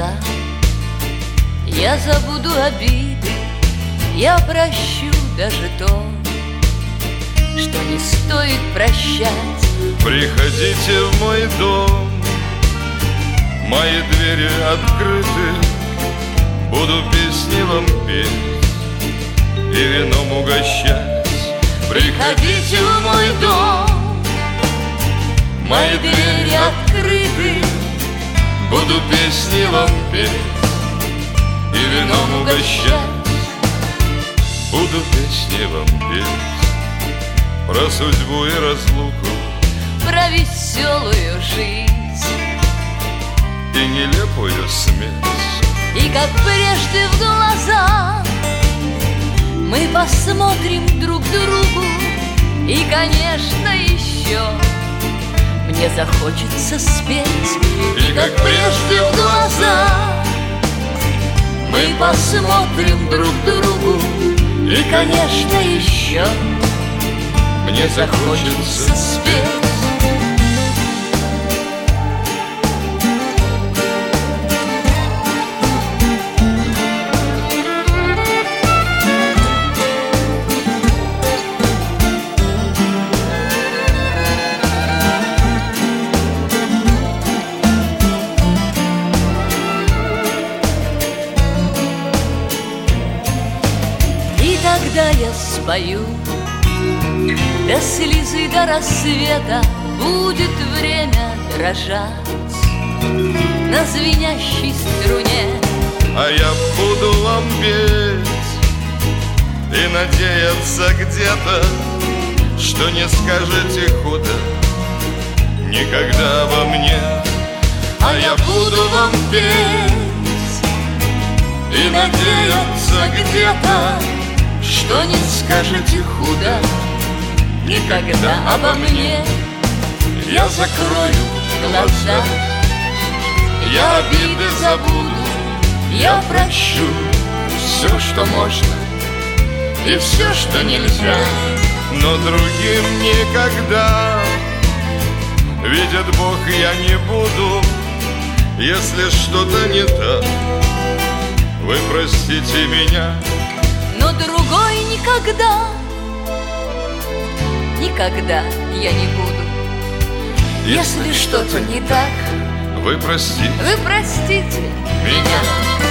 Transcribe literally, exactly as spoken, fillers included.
глаза. Я забуду обиды, я прощу даже то, что не стоит прощать. Приходите в мой дом, мои двери открыты, буду песни вам петь и вином угощать. Приходите в мой дом, мои двери открыты, буду песни вам петь и вином угощать. Буду песни вам петь про судьбу и разлуку, про веселую жизнь и нелепую смерть. И как прежде в глаза мы посмотрим друг другу, и, конечно, еще мне захочется спеть. И как прежде в глаза мы посмотрим друг другу, и, конечно, еще мне захочется спеть. Когда я спою до слезы, до рассвета, будет время дрожать на звенящей струне. А я буду вам петь и надеяться где-то, что не скажете худо никогда обо мне. А я буду вам петь и надеяться где-то, что не скажете худо никогда обо мне. Я закрою глаза, я обиды забуду, я прощу все, что можно, и все, что нельзя. но другим никогда. Видит Бог, я не буду, если что-то не так, вы простите меня. Но другой никогда, никогда я не буду. Если что-то не так, вы простите вы простите меня.